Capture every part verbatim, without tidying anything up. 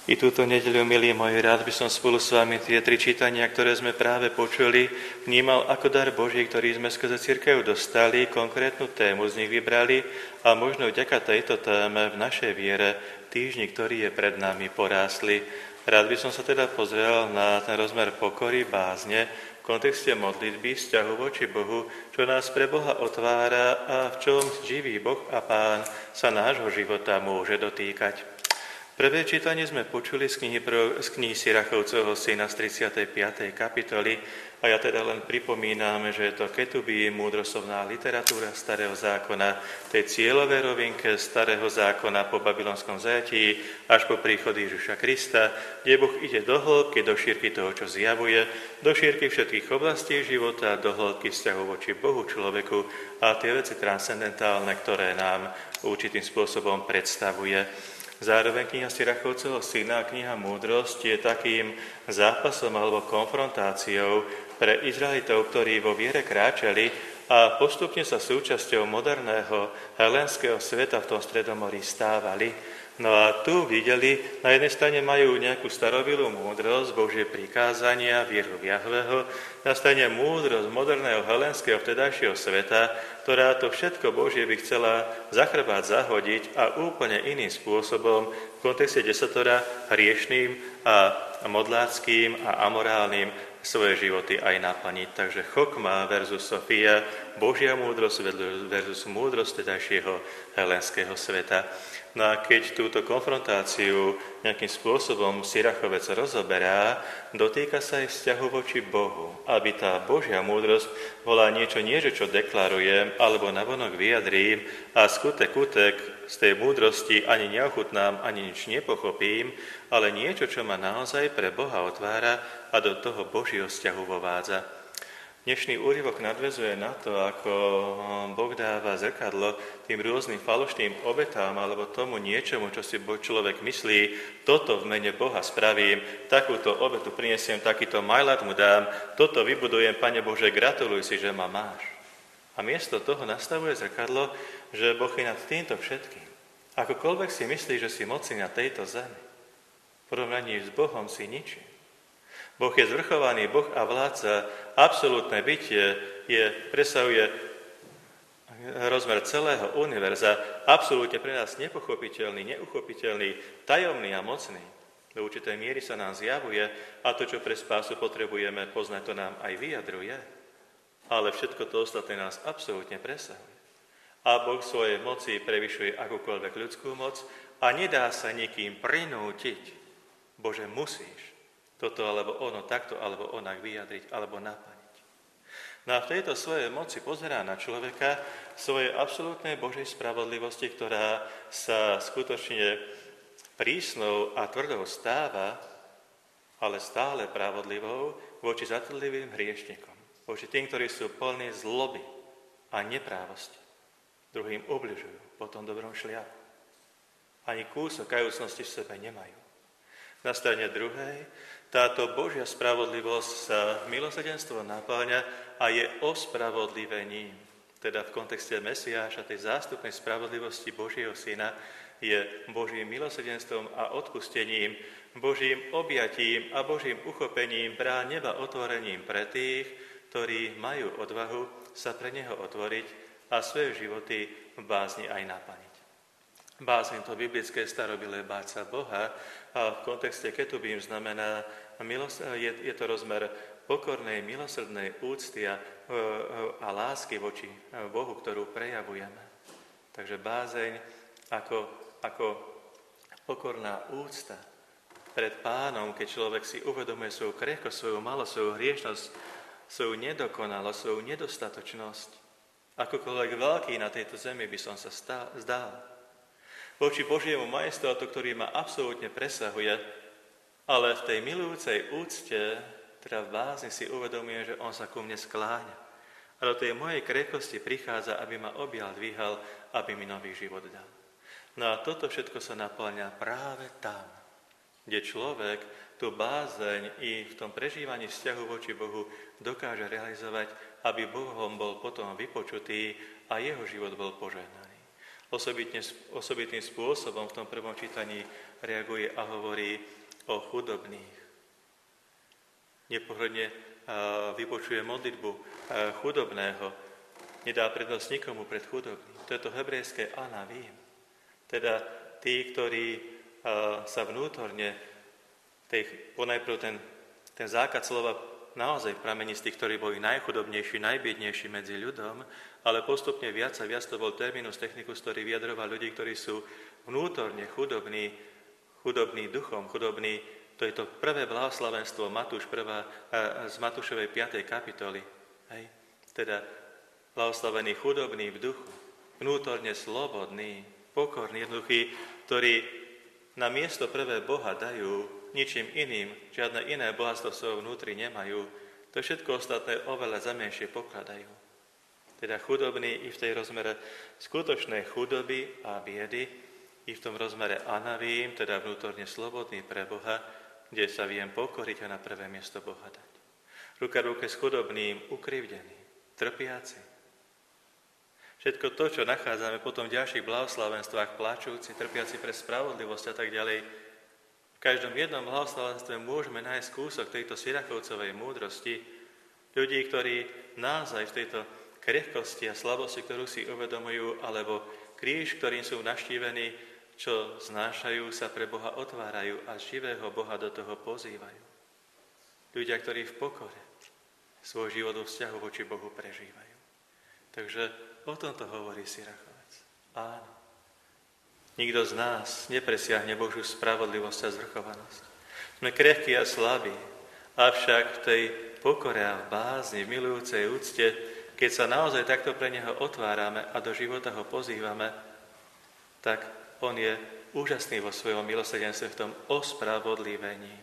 I túto nedeľu, milí moji, rád by som spolu s vami tie tri čítania, ktoré sme práve počuli, vnímal ako dar Boží, ktorý sme skrze cirkev dostali, konkrétnu tému z nich vybrali a možno vďaka tejto téme v našej viere týždni, ktorý je pred nami, porásli. Rád by som sa teda pozrel na ten rozmer pokory, bázne, v kontexte modlitby, vzťahu voči Bohu, čo nás pre Boha otvára a v čom živý Boh a Pán sa nášho života môže dotýkať. Prvé čítanie sme počuli z knihy, z knihy Sirachovcovho syna z tridsiatej piatej kapitoly a ja teda len pripomínam, že je to ketubí, múdroslovná literatúra Starého zákona, tej cieľovej rovinke Starého zákona po babylonskom zajatí až po príchod Ježiša Krista, kde Boh ide do hĺbky, do šírky toho, čo zjavuje, do šírky všetkých oblastí života, do hĺbky vzťahu voči Bohu, človeku a tie veci transcendentálne, ktoré nám určitým spôsobom predstavuje. Zároveň kniha Sirachovcovho syna a kniha Múdrosť je takým zápasom alebo konfrontáciou pre Izraelitov, ktorí vo viere kráčali a postupne sa súčasťou moderného helénskeho sveta v tom Stredomorí stávali. No a tu videli, na jednej strane majú nejakú starobilú múdrosť, Božie prikázania, vieru v Jahveho, na strane múdrosť moderného helénskeho vtedajšieho sveta, ktorá to všetko Božie by chcela za chrbát zahodiť a úplne iným spôsobom v kontexte desatora hriešným a modláckým a amorálnym svoje životy aj naplniť. Takže chokma versus Sofia, Božia múdrosť versus múdrosť vtedajšieho helénskeho sveta. No a keď túto konfrontáciu nejakým spôsobom Sirachovec rozoberá, dotýka sa aj vzťahu voči Bohu, aby tá Božia múdrosť bola niečo nie, že čo deklarujem, alebo navonok vyjadrím a skutek, kutek z tej múdrosti ani neochutnám, ani nič nepochopím, ale niečo, čo ma naozaj pre Boha otvára a do toho Božieho vzťahu vovádza. Dnešný úryvok nadväzuje na to, ako Boh dáva zrkadlo tým rôznym falošným obetám alebo tomu niečomu, čo si človek myslí, toto v mene Boha spravím, takúto obetu prinesiem, takýto majlat mu dám, toto vybudujem, Pane Bože, gratuluj si, že ma máš. A miesto toho nastavuje zrkadlo, že Boh je nad týmto všetkým. Akokoľvek si myslí, že si moci na tejto zemi, v porovnaní s Bohom si ničím. Boh je zvrchovaný Boh a vládca, absolútne bytie je, presahuje rozmer celého univerza, absolútne pre nás nepochopiteľný, neuchopiteľný, tajomný a mocný. Do určitej miery sa nám zjavuje a to, čo pre spásu potrebujeme poznať, to nám aj vyjadruje. Ale všetko to ostatné nás absolútne presahuje. A Boh svojej moci prevyšuje akúkoľvek ľudskú moc a nedá sa nikým prinútiť. Bože, musíš toto alebo ono, takto alebo onak vyjadriť alebo naplniť. No a v tejto svojej moci pozerá na človeka svojej absolútnej Božej spravodlivosti, ktorá sa skutočne prísnou a tvrdou stáva, ale stále spravodlivou voči zatrlivým hriešnikom, voči tým, ktorí sú plní zloby a neprávosti. Druhým ubližujú, potom dobrom šliapu. Ani kúsok kajúcnosti v sebe nemajú. Na strane druhej, táto Božia spravodlivosť sa milosrdenstvo napáľa a je ospravodlivením. Teda v kontexte Mesiáša, tej zástupnej spravodlivosti Božieho Syna, je Božím milosrdenstvom a odpustením, Božím objatím a Božím uchopením brán neba otvorením pre tých, ktorí majú odvahu sa pre Neho otvoriť a svoje životy v bázni aj naplniť. Bázeň, to biblické starobilé báť sa Boha, a v kontexte ketubím znamená, je, je to rozmer pokornej, milosrdnej úcty a, a lásky voči Bohu, ktorú prejavujeme. Takže bázeň ako, ako pokorná úcta pred Pánom, keď človek si uvedomuje svoju krehkosť, svoju malosť, svoju hriešnosť, svoju nedokonalosť, svoju nedostatočnosť. Akokoľvek veľký na tejto zemi by som sa stá, zdal. Voči Božiemu majestátu, ktorý ma absolútne presahuje, ale v tej milujúcej úcte, teda v bázni si uvedomujem, že on sa ku mne skláňa. A do tej mojej krehkosti prichádza, aby ma objal, dvíhal, aby mi nový život dal. No a toto všetko sa naplňa práve tam, kde človek tú bázeň i v tom prežívaní vzťahu voči Bohu dokáže realizovať, aby Bohom bol potom vypočutý a jeho život bol požehnaný. Osobitne, osobitným spôsobom v tom prvom čítaní reaguje a hovorí o chudobných. Nepohľadne vypočuje modlitbu chudobného, nedá prednosť nikomu pred chudobným. To je to hebrejské anavím. Teda tí, ktorí sa vnútorne, tej, ponajprv ten, ten základ slova naozaj pramení z tých, ktorí boli najchudobnejší, najbiednejší medzi ľudom, ale postupne viac a viac to bol terminus technicus, ktorý vyjadroval ľudí, ktorí sú vnútorne chudobní, chudobní duchom, chudobní. To je to prvé blahoslavenstvo Matúš prvá, z Matúšovej piatej kapitoly. Hej. Teda blahoslavený chudobný v duchu, vnútorne slobodný, pokorný, jednoduchý, ktorí na miesto prvé Boha dajú ničím iným, žiadne iné bohatstvo svojho vnútri nemajú, to všetko ostatné oveľa za menšie pokladajú. Teda chudobný i v tej rozmere skutočnej chudoby a biedy, i v tom rozmere anavím, teda vnútorne slobodný pre Boha, kde sa viem pokoriť a na prvé miesto Boha dať. Ruka v ruke s chudobným, ukrivdeným, trpiacim. Všetko to, čo nachádzame potom v ďalších blahoslavenstvách, plačúci, trpiaci pre spravodlivosť a tak ďalej, v každom jednom blahoslavenstve môžeme nájsť kúsok tejto Sirachovcovej múdrosti, ľudí, ktorí naozaj v tejto krehkosti a slabosti, ktorú si uvedomujú, alebo kríž, ktorým sú navštívení, čo znášajú, sa pre Boha otvárajú a živého Boha do toho pozývajú. Ľudia, ktorí v pokore svoj život vo vzťahu voči Bohu prežívajú. Takže o tomto hovorí Sirachovec. Áno. Nikto z nás nepresiahne Božiu spravodlivosť a zvrchovanosť. Sme krehkí a slabí, avšak v tej pokore a v bázni, v milujúcej úcte, keď sa naozaj takto pre Neho otvárame a do života Ho pozývame, tak On je úžasný vo svojom milosrdenstve v tom ospravodlivení.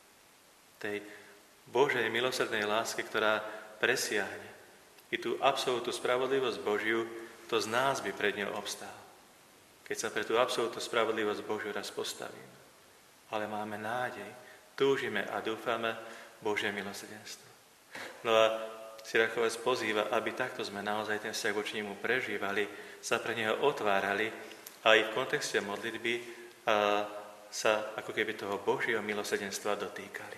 Tej Božej milosrdnej láske, ktorá presiahne i tú absolútnu spravodlivosť Božiu, to z nás by pred ňou obstál. Keď sa pre tú absolútnu spravodlivosť Božiu raz postavíme. Ale máme nádej, túžime a dúfame Božie milosrdenstvo. No a Sirachovec pozýva, aby takto sme naozaj ten vzťah voči nemu prežívali, sa pre neho otvárali a aj v kontexte modlitby a sa ako keby toho Božieho milosrdenstva dotýkali.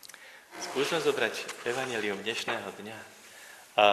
Skúsme zobrať evanjelium dnešného dňa. A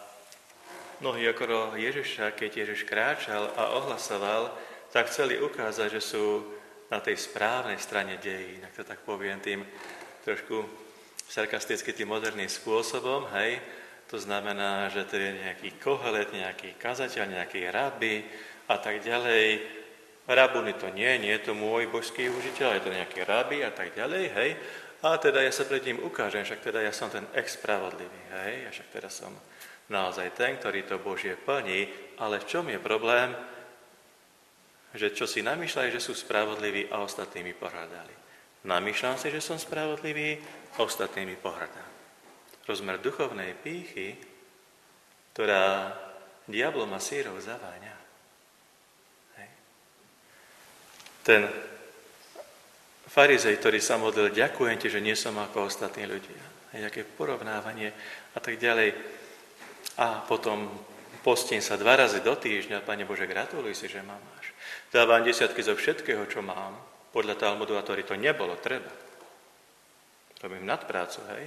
mnohí okolo Ježiša, keď Ježiš kráčal a ohlasoval, tak chceli ukázať, že sú na tej správnej strane dejín, ak to tak poviem tým trošku sarkasticky tým moderným spôsobom, hej. To znamená, že to je nejaký Kohelet, nejaký kazateľ, nejaký rabi a tak ďalej. Rabuni to nie, nie je to môj božský užiteľ, je to nejaký rabi a tak ďalej, hej. A teda ja sa pred ním ukážem, však teda ja som ten ex-spravodlivý, hej, a však teda som naozaj ten, ktorý to Božie plní, ale v čom je problém? Že čo si namýšľajú, že sú spravodliví a ostatnými pohrdali. Namýšľam si, že som spravodlivý a ostatnými pohrdám. Rozmer duchovnej pýchy, ktorá diablom a sírov zaváňa. Hej. Ten farizej, ktorý sa modlil, ďakujem ti, že nie som ako ostatní ľudia. Hej, aké porovnávanie a tak ďalej. A potom postím sa dva razy do týždňa, Pane Bože, gratuluj si, že ma máš. Dávam desiatky zo všetkého, čo mám. Podľa Talmudu a Tóry to nebolo treba. Robím nadprácu, hej.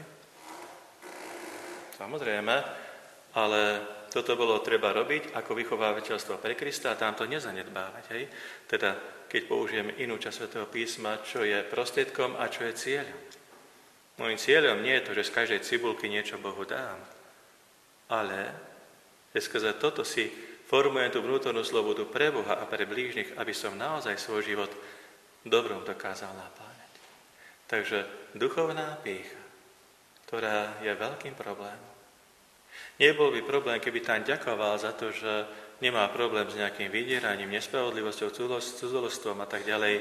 Samozrejme, ale toto bolo treba robiť ako vychovávateľstvo pre Krista a tam to nezanedbávať, hej. Teda, keď použijeme inú časť Svätého písma, čo je prostriedkom a čo je cieľom. Mojím cieľom nie je to, že z každej cibulky niečo Bohu dám, ale že skrze toto si formujem tú vnútornú slobodu pre Boha a pre blížnych, aby som naozaj svoj život dobrom dokázal napáňať. Takže duchovná pýcha, ktorá je veľkým problémom. Nebol by problém, keby tam ďakoval za to, že nemá problém s nejakým vydieraním, nespravodlivosťou, cudzolostvom a tak ďalej.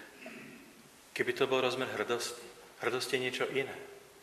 Keby to bol rozmer hrdosti. Hrdosť je niečo iné.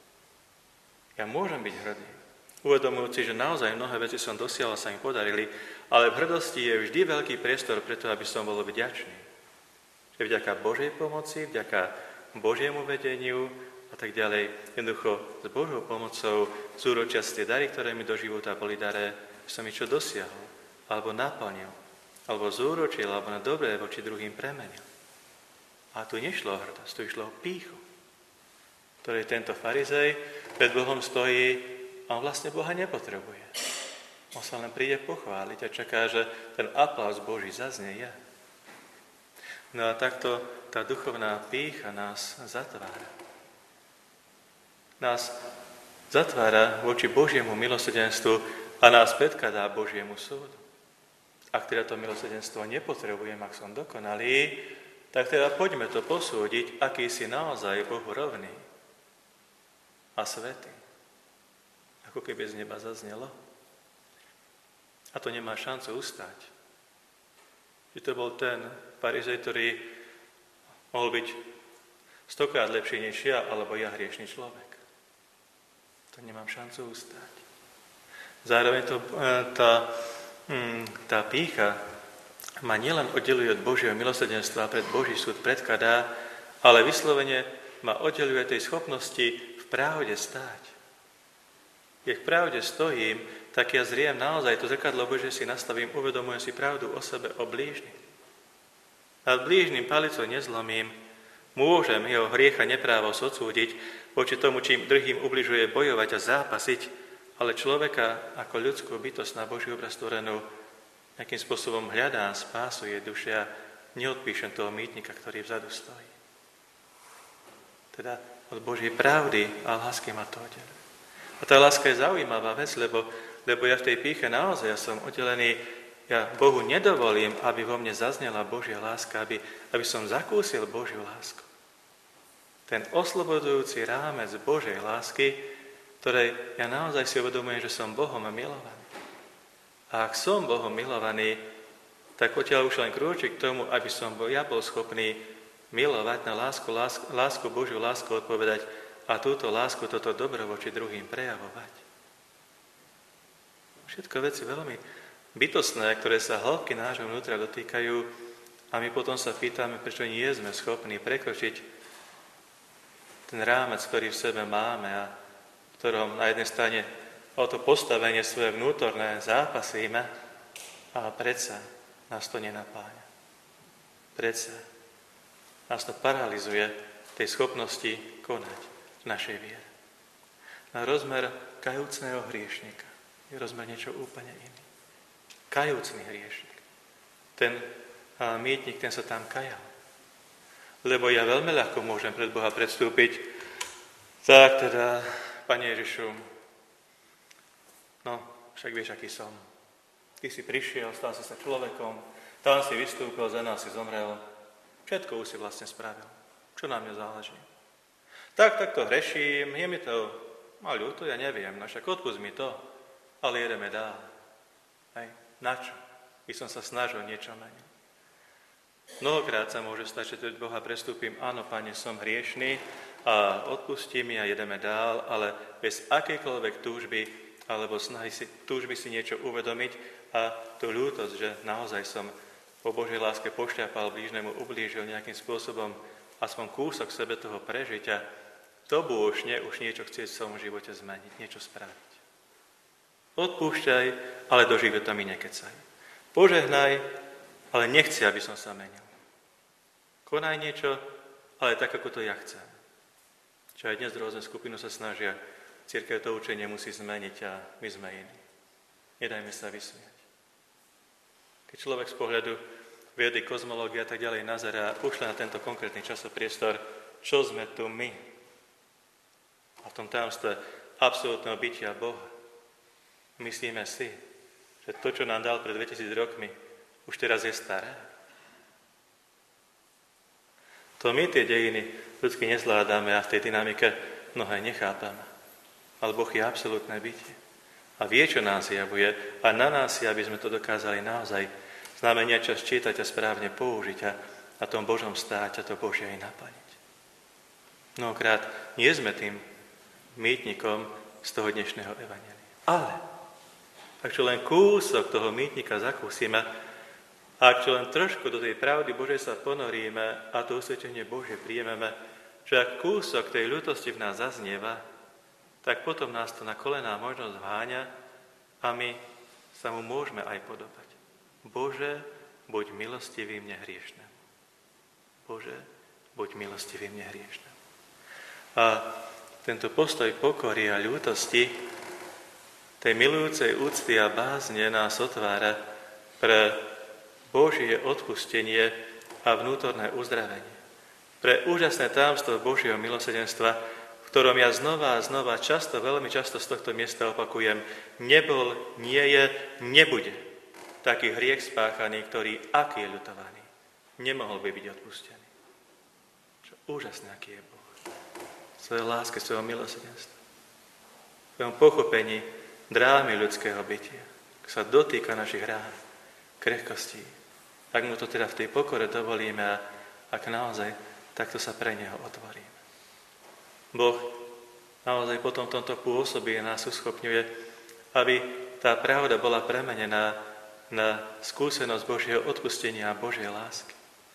Ja môžem byť hrdý, uvedomujúci, že naozaj mnohé veci som dosiahol a sa mi podarili, ale v hrdosti je vždy veľký priestor preto, aby som bol vďačný. Že vďaka Božej pomoci, vďaka Božiemu vedeniu a tak ďalej, jednoducho s Božou pomocou zúročiať tie dary, ktoré mi do života boli daré, že som ich čo dosiahol, alebo naplnil, alebo zúročil, alebo na dobré voči druhým premenil. A tu nešlo o hrdosť, tu išlo o pýchu, ktorej tento farizej pred Bohom stojí a on vlastne Boha nepotrebuje. On sa len príde pochváliť a čaká, že ten aplauz Boží zaznie je. No a takto tá duchovná pýcha nás zatvára. Nás zatvára voči Božiemu milosrdenstvu a nás predkladá Božiemu súdu. Ak teda to milosrdenstvo nepotrebujem, ak som dokonalý, tak teda poďme to posúdiť, aký si naozaj Bohu rovný a svätý. Ako keby z neba zaznelo. A to nemá šancu ustať. Že to bol ten farizej, ktorý mohol byť stokrát lepší než ja, alebo ja hriešný človek. To nemám šancu ustať. Zároveň to, tá, tá pýcha ma nielen oddeluje od Božieho milosrdenstva a pred Boží súd predkladá, ale vyslovene ma oddeluje tej schopnosti v pravde stáť. Keď v pravde stojím, tak ja zriem naozaj to zrkadlo Božie si nastavím, uvedomujem si pravdu o sebe, o blížnym. Nad blížnym palicou nezlomím, môžem jeho hriecha neprávosť odsúdiť, voči tomu, čím druhým ubližuje, bojovať a zápasiť, ale človeka ako ľudskú bytosť na Boží obraz stvorenú nejakým spôsobom hľadám spásu jej duše a neodpíšem toho mýtnika, ktorý vzadu stojí. Teda od Božej pravdy a lásky ma to oddeluje. A tá láska je zaujímavá vec, lebo, lebo ja v tej pýche naozaj ja som oddelený, ja Bohu nedovolím, aby vo mne zaznela Božia láska, aby, aby som zakúsil Božiu lásku. Ten oslobodujúci rámec Božej lásky, ktorej ja naozaj si uvedomujem, že som Bohom milovaný. A ak som Bohom milovaný, tak odtiaľ už len krôčik k tomu, aby som bol, ja bol schopný milovať na lásku, lásku, lásku Božiu lásku odpovedať a túto lásku, toto dobro voči druhým prejavovať. Všetko veci veľmi bytostné, ktoré sa hĺbky nášho vnútra dotýkajú a my potom sa pýtame, prečo nie sme schopní prekročiť ten rámec, ktorý v sebe máme a v ktorom na jednej strane o to postavenie svoje vnútorné zápasíme a predsa nás to nenapáňa. Predsa nás to paralizuje tej schopnosti konať v našej viere. Na rozmer kajúcneho hriešnika je rozmer niečo úplne iný. Kajúcný hriešnik. Ten mýtnik, ten sa tam kajal. Lebo ja veľmi ľahko môžem pred Boha predstúpiť. Tak teda, Pane Ježišu, no, však vieš, aký som. Ty si prišiel, stal si sa človekom, tam si vystúpil, za nás si zomrel. Všetko už si vlastne spravil. Čo na mňa záleží? Tak, tak to hreším, je mi to mal ľúto, ja neviem, no však odpusť mi to, ale jedeme dál. Hej, na čo? By som sa snažil niečo meniť. Mnohokrát sa môže stať, že pred Boha prestúpim, áno, Pane, som hriešný a odpustí mi a jedeme dál, ale bez akejkoľvek túžby alebo snahy si, túžby si niečo uvedomiť a tú ľútosť, že naozaj som po Božej láske pošľapal, blížnemu ublížil nejakým spôsobom aspoň kúsok sebe toho prežiť a to bôžne už niečo chcieť v svojom živote zmeniť, niečo spraviť. Odpúšťaj, ale do života mi nekecaj. Požehnaj, ale nechci, aby som sa menil. Konaj niečo, ale tak, ako to ja chcem. Čo aj dnes rôzne skupiny sa snažia, cirkev to učenie musí zmeniť a my sme iní. Nedajme sa vysmiať. Keď človek z pohľadu vedy, kozmológie a tak ďalej nazerá už len na tento konkrétny časopriestor, čo sme tu my? A v tom tajomstve absolútneho bytia Boha. Myslíme si, že to, čo nám dal pred dvetisíc rokmi, už teraz je staré. To my tie dejiny ľudsky nezvládame a v tej dynamike mnohé nechápame. Ale Boh je absolútne bytie. A vie, čo nás javuje a na nás je, aby sme to dokázali naozaj znamenia čas čítať a správne použiť a na tom Božom stáť a to Božie aj naplniť. Mnohokrát nie sme tým mýtnikom z toho dnešného evanjelia. Ale ak čo len kúsok toho mýtnika zakúsime, ak čo len trošku do tej pravdy Božej sa ponoríme a to usvedčenie Božie príjmeme, že ak kúsok tej ľútosti v nás zaznieva, tak potom nás to na kolená možnosť vháňa a my sa mu môžeme aj podobať. Bože, buď milostivý mne hriešnem. Bože, buď milostivý mne hriešnem. A tento postoj pokory a ľútosti, tej milujúcej úcty a bázne nás otvára pre Božie odpustenie a vnútorné uzdravenie. Pre úžasné tajomstvo Božieho milosrdenstva, v ktorom ja znova a znova často, veľmi často z tohto miesta opakujem, nebol, nie je, nebude taký hriech spáchaný, ktorý, aký je ľutovaný, nemohol by byť odpustený. Čo úžasné, aký je Boh. Svojej láske, svojho milosrdenstva. V svojom pochopení drámy ľudského bytia, ak sa dotýka našich rán, krehkostí, ak mu to teda v tej pokore dovolíme a ak naozaj takto sa pre neho otvoríme. Boh naozaj potom v tomto pôsobí a nás uschopňuje, aby tá pravda bola premenená na skúsenosť Božieho odpustenia a Božej lásky.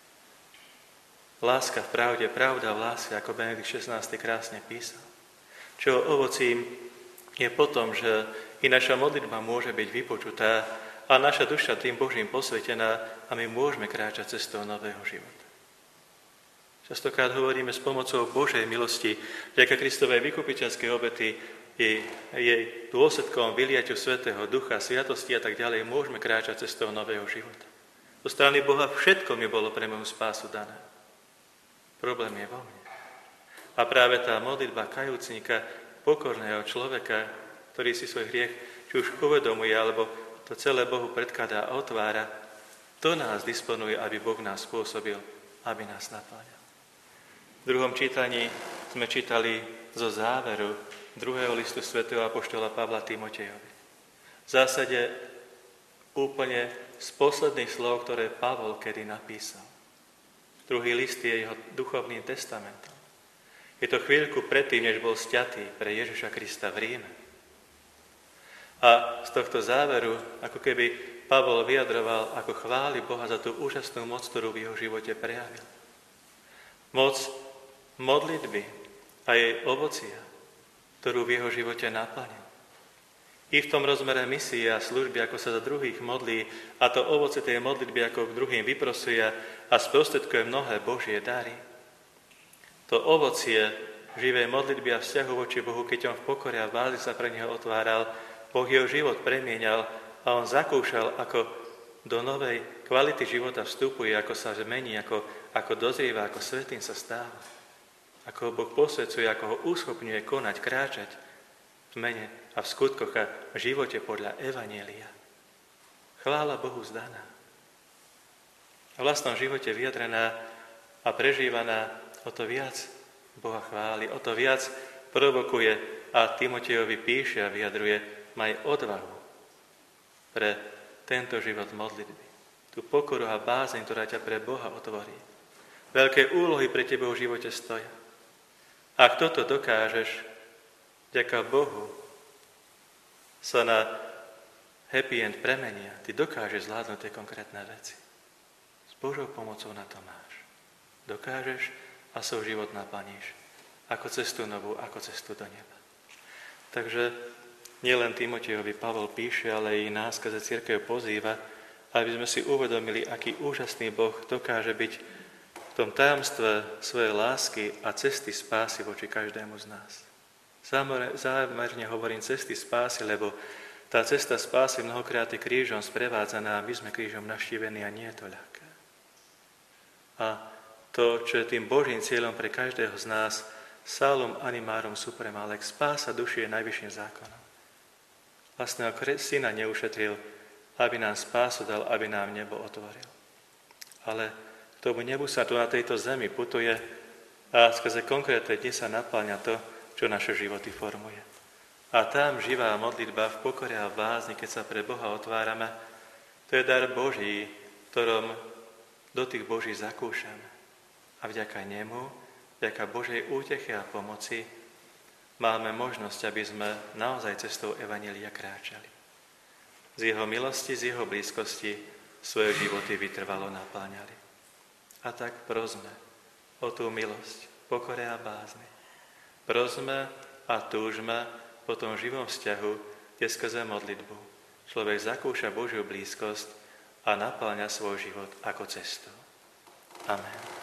Láska v pravde, pravda v láske, ako Benedikt šestnásty krásne písal. Čo ovocím je potom, že i naša modlitba môže byť vypočutá a naša duša tým Božím posvetená a my môžeme kráčať cestou nového života. Častokrát hovoríme s pomocou Božej milosti, vďaka Kristovej vykupiteľskej obety, jej, jej dôsledkom vyliaťu Svätého Ducha, sviatosti a tak ďalej, môžeme kráčať cestou nového života. Zo strany Boha všetko mi bolo pre moju spásu dané. Problém je vo mne. A práve tá modlitba kajúcnika, pokorného človeka, ktorý si svoj hriech či už uvedomuje, alebo to celé Bohu predkladá a otvára, to nás disponuje, aby Boh nás spôsobil, aby nás napáňal. V druhom čítaní sme čítali zo záveru druhého listu svätého apoštola Pavla Timotejovi. V zásade úplne z posledných slov, ktoré Pavol kedy napísal. Druhý list je jeho duchovným testamentom. Je to chvíľku predtým, než bol sťatý pre Ježiša Krista v Ríme. A z tohto záveru, ako keby Pavol vyjadroval, ako chváli Boha za tú úžasnú moc, ktorú v jeho živote prejavil. Moc modlitby a jej ovocia, ktorú v jeho živote naplnil. I v tom rozmere misie a služby, ako sa za druhých modlí, a to ovoce tej modlitby, ako k druhým vyprosuje a sprostredkuje mnohé Božie dary. To ovocie živej modlitby a vzťahu voči Bohu, keď on v pokore a v bázi sa pre neho otváral, Boh jeho život premienial a on zakúšal, ako do novej kvality života vstupuje, ako sa zmení, ako, ako dozrieva, ako svätým sa stáva. Ako ho Boh posvedzuje, ako ho uschopňuje konať, kráčať v mene a v skutkoch a v živote podľa Evanjelia. Chvála Bohu zdaná. V vlastnom živote vyjadrená a prežívaná, o to viac Boha chváli, o to viac provokuje a Timotejovi píše a vyjadruje, maj odvahu pre tento život modlitby. Tú pokoru a bázeň, ktorá ťa pre Boha otvorí. Veľké úlohy pre teba v živote stoja. Ak toto dokážeš, vďaka Bohu sa na happy end premenia. Ty dokážeš zvládnuť tie konkrétne veci. S Božou pomocou na to máš. Dokážeš a svoj život naplníš. Ako cestu novú, ako cestu do neba. Takže nielen Timotejovi Pavol píše, ale i nás, skrze cirkev pozýva, aby sme si uvedomili, aký úžasný Boh dokáže byť v tom tajomstve svojej lásky a cesty spásy voči každému z nás. Zámerne hovorím cesty spásy, lebo tá cesta spásy mnohokrát je krížom sprevádzaná a my sme krížom navštívení a nie je to ľahké. A to, čo je tým Božím cieľom pre každého z nás, salum animarum suprema lex, spása duši je najvyšším zákonom. Vlastného syna neušetril, aby nám spásu dal, aby nám nebo otvoril. Ale k tomu nebu sa tu na tejto zemi putuje a skrze konkrétne dni sa napĺňa to, čo naše životy formuje. A tam živá modlitba v pokore a v bázni, keď sa pre Boha otvárame, to je dar Boží, ktorom dotyk Boží zakúšame. A vďaka nemu, vďaka Božej úteche a pomoci máme možnosť, aby sme naozaj cestou Evanjelia kráčali. Z jeho milosti, z jeho blízkosti svoje životy vytrvalo napĺňali. A tak prosme o tú milosť, pokore a bázni. Prosme a túžme po tom živom vzťahu, kde skrze modlitbu človek zakúša Božiu blízkosť a napĺňa svoj život ako cestu. Amen.